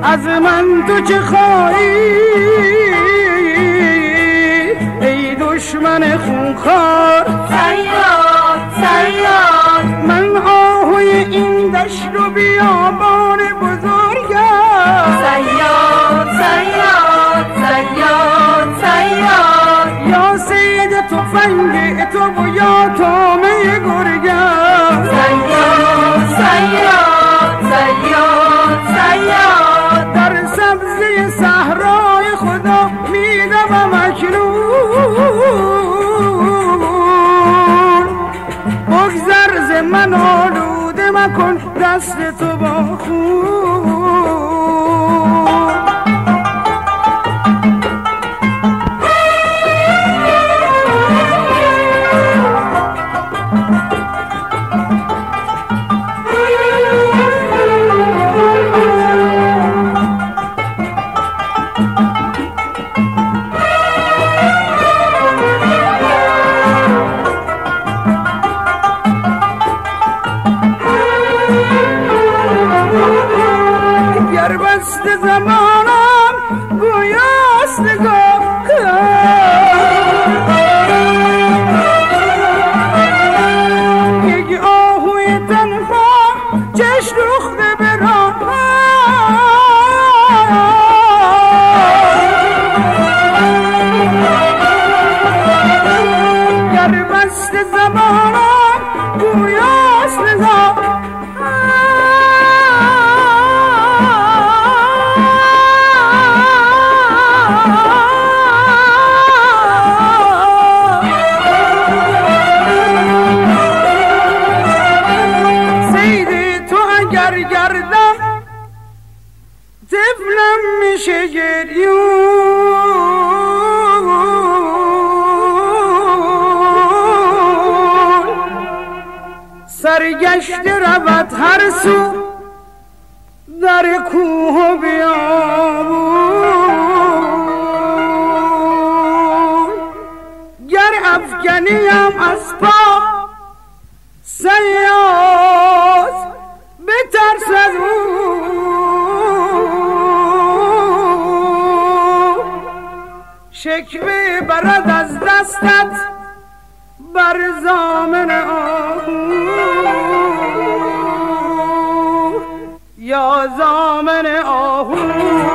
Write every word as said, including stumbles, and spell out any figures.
از من تو چه خواهی ای دشمن خونخوار؟ صیاد صیاد من آهوی این دشت و بیابان بزرگم. صیاد صیاد صیاد صیاد یا صید تفنگ تو و یا طعمه گرگم. صیاد صیاد صیاد صیاد در سبزه صحرای خدا میدوم اکنون. بگذر ز من آلوده مکن دست تو با خون. گر بست زمانم گویاست نگاه کن، یک آهوی تنها چشم دوخته به راه. گر بست زمانم گویاست نگاه گردم طفلم میشه گریون. سرگشت رود هر سو در کوه و بیابون. گر افکنیم از پا صیاد بترسد او، شکوه برد از دستت بر زامن آهو. یا زامن آهو